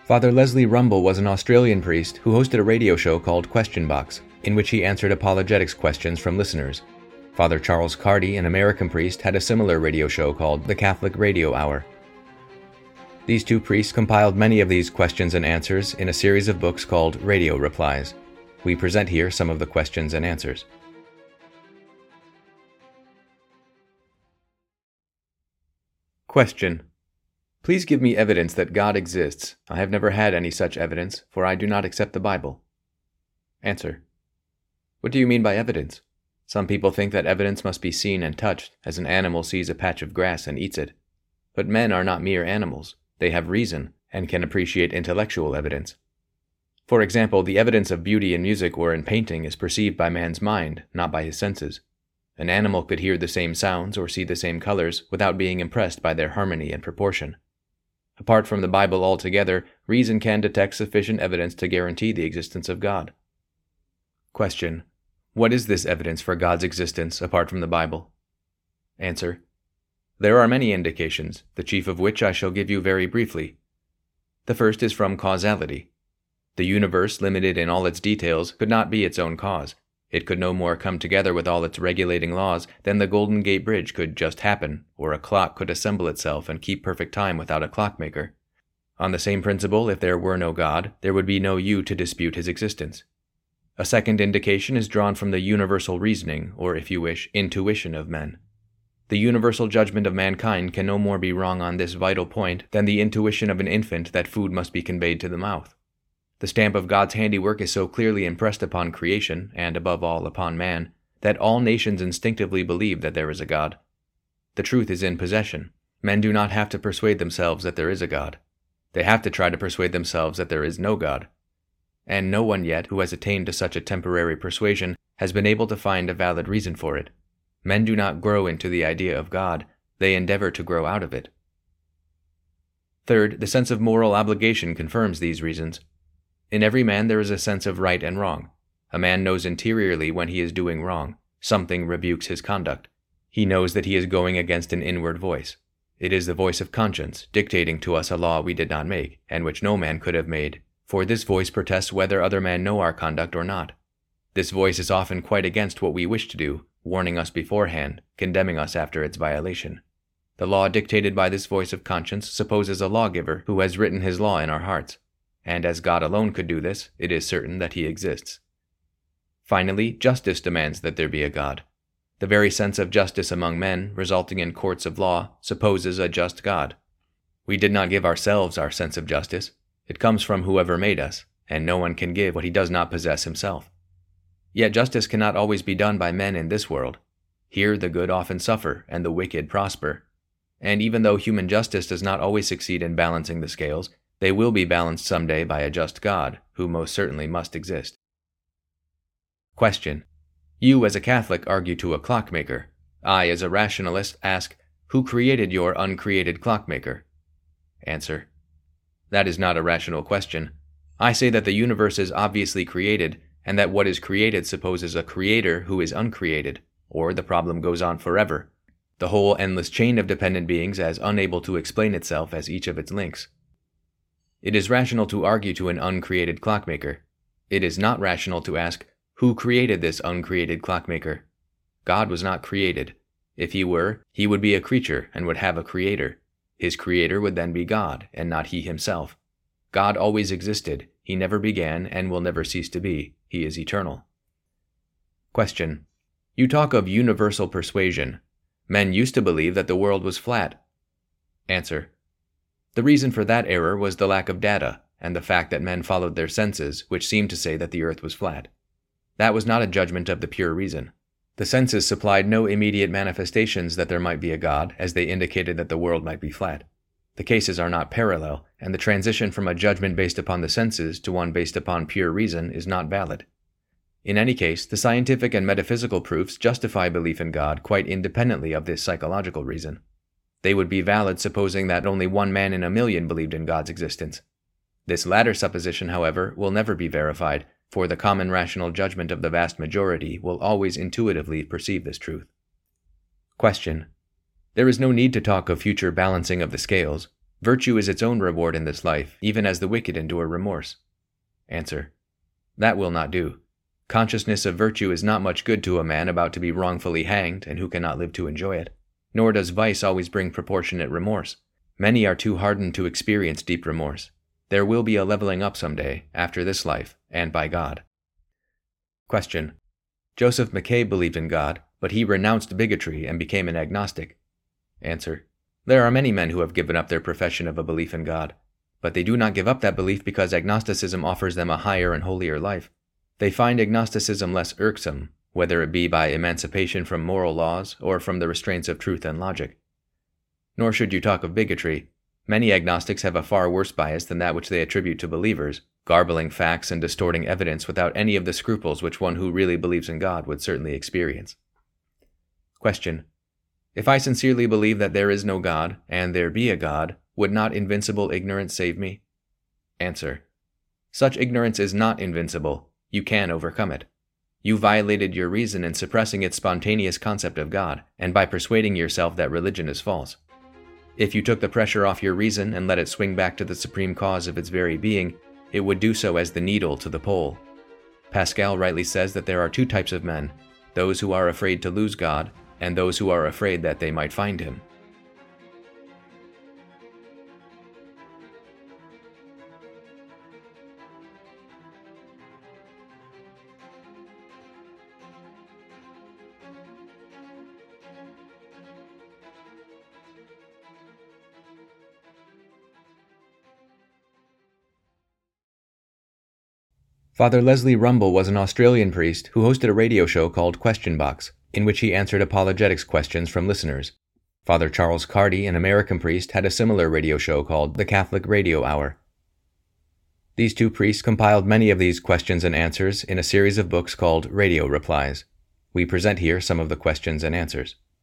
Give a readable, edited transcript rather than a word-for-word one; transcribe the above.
Father Leslie Rumble was an Australian priest who hosted a radio show called Question Box, in which he answered apologetics questions from listeners. Father Charles Cardy, an American priest, had a similar radio show called The Catholic Radio Hour. These two priests compiled many of these questions and answers in a series of books called Radio Replies. We present here some of the questions and answers. Question: Please give me evidence that God exists. I have never had any such evidence, for I do not accept the Bible. Answer: What do you mean by evidence? Some people think that evidence must be seen and touched, as an animal sees a patch of grass and eats it. But men are not mere animals. They have reason, and can appreciate intellectual evidence. For example, the evidence of beauty in music or in painting is perceived by man's mind, not by his senses. An animal could hear the same sounds or see the same colors without being impressed by their harmony and proportion. Apart from the Bible altogether, reason can detect sufficient evidence to guarantee the existence of God. Question: What is this evidence for God's existence apart from the Bible? Answer: There are many indications, the chief of which I shall give you very briefly. The first is from causality. The universe, limited in all its details, could not be its own cause. It could no more come together with all its regulating laws than the Golden Gate Bridge could just happen, or a clock could assemble itself and keep perfect time without a clockmaker. On the same principle, if there were no God, there would be no you to dispute his existence. A second indication is drawn from the universal reasoning, or if you wish, intuition of men. The universal judgment of mankind can no more be wrong on this vital point than the intuition of an infant that food must be conveyed to the mouth. The stamp of God's handiwork is so clearly impressed upon creation, and above all upon man, that all nations instinctively believe that there is a God. The truth is in possession. Men do not have to persuade themselves that there is a God. They have to try to persuade themselves that there is no God. And no one yet who has attained to such a temporary persuasion has been able to find a valid reason for it. Men do not grow into the idea of God, they endeavor to grow out of it. Third, the sense of moral obligation confirms these reasons. In every man there is a sense of right and wrong. A man knows interiorly when he is doing wrong. Something rebukes his conduct. He knows that he is going against an inward voice. It is the voice of conscience, dictating to us a law we did not make, and which no man could have made, for this voice protests whether other men know our conduct or not. This voice is often quite against what we wish to do, warning us beforehand, condemning us after its violation. The law dictated by this voice of conscience supposes a lawgiver who has written his law in our hearts. And as God alone could do this, it is certain that he exists. Finally, justice demands that there be a God. The very sense of justice among men, resulting in courts of law, supposes a just God. We did not give ourselves our sense of justice. It comes from whoever made us, and no one can give what he does not possess himself. Yet justice cannot always be done by men in this world. Here the good often suffer, and the wicked prosper. And even though human justice does not always succeed in balancing the scales, they will be balanced someday by a just God, who most certainly must exist. Question: You as a Catholic argue to a clockmaker. I as a rationalist ask, who created your uncreated clockmaker? Answer: That is not a rational question. I say that the universe is obviously created, and that what is created supposes a creator who is uncreated, or the problem goes on forever, the whole endless chain of dependent beings as unable to explain itself as each of its links. It is rational to argue to an uncreated clockmaker. It is not rational to ask, who created this uncreated clockmaker? God was not created. If he were, he would be a creature and would have a creator. His creator would then be God, and not he himself. God always existed. He never began and will never cease to be. He is eternal. Question: You talk of universal persuasion. Men used to believe that the world was flat. Answer: The reason for that error was the lack of data, and the fact that men followed their senses, which seemed to say that the earth was flat. That was not a judgment of the pure reason. The senses supplied no immediate manifestations that there might be a God, as they indicated that the world might be flat. The cases are not parallel, and the transition from a judgment based upon the senses to one based upon pure reason is not valid. In any case, the scientific and metaphysical proofs justify belief in God quite independently of this psychological reason. They would be valid supposing that only one man in a million believed in God's existence. This latter supposition, however, will never be verified, for the common rational judgment of the vast majority will always intuitively perceive this truth. Question: There is no need to talk of future balancing of the scales. Virtue is its own reward in this life, even as the wicked endure remorse. Answer: That will not do. Consciousness of virtue is not much good to a man about to be wrongfully hanged and who cannot live to enjoy it. Nor does vice always bring proportionate remorse. Many are too hardened to experience deep remorse. There will be a leveling up someday, after this life, and by God. Question: Joseph McCabe believed in God, but he renounced bigotry and became an agnostic. Answer: There are many men who have given up their profession of a belief in God, but they do not give up that belief because agnosticism offers them a higher and holier life. They find agnosticism less irksome, whether it be by emancipation from moral laws or from the restraints of truth and logic. Nor should you talk of bigotry. Many agnostics have a far worse bias than that which they attribute to believers, garbling facts and distorting evidence without any of the scruples which one who really believes in God would certainly experience. Question: If I sincerely believe that there is no God, and there be a God, would not invincible ignorance save me? Answer: Such ignorance is not invincible. You can overcome it. You violated your reason in suppressing its spontaneous concept of God, and by persuading yourself that religion is false. If you took the pressure off your reason and let it swing back to the supreme cause of its very being, it would do so as the needle to the pole. Pascal rightly says that there are two types of men: those who are afraid to lose God, and those who are afraid that they might find him. Father Leslie Rumble was an Australian priest who hosted a radio show called Question Box, in which he answered apologetics questions from listeners. Father Charles Cardy, an American priest, had a similar radio show called The Catholic Radio Hour. These two priests compiled many of these questions and answers in a series of books called Radio Replies. We present here some of the questions and answers.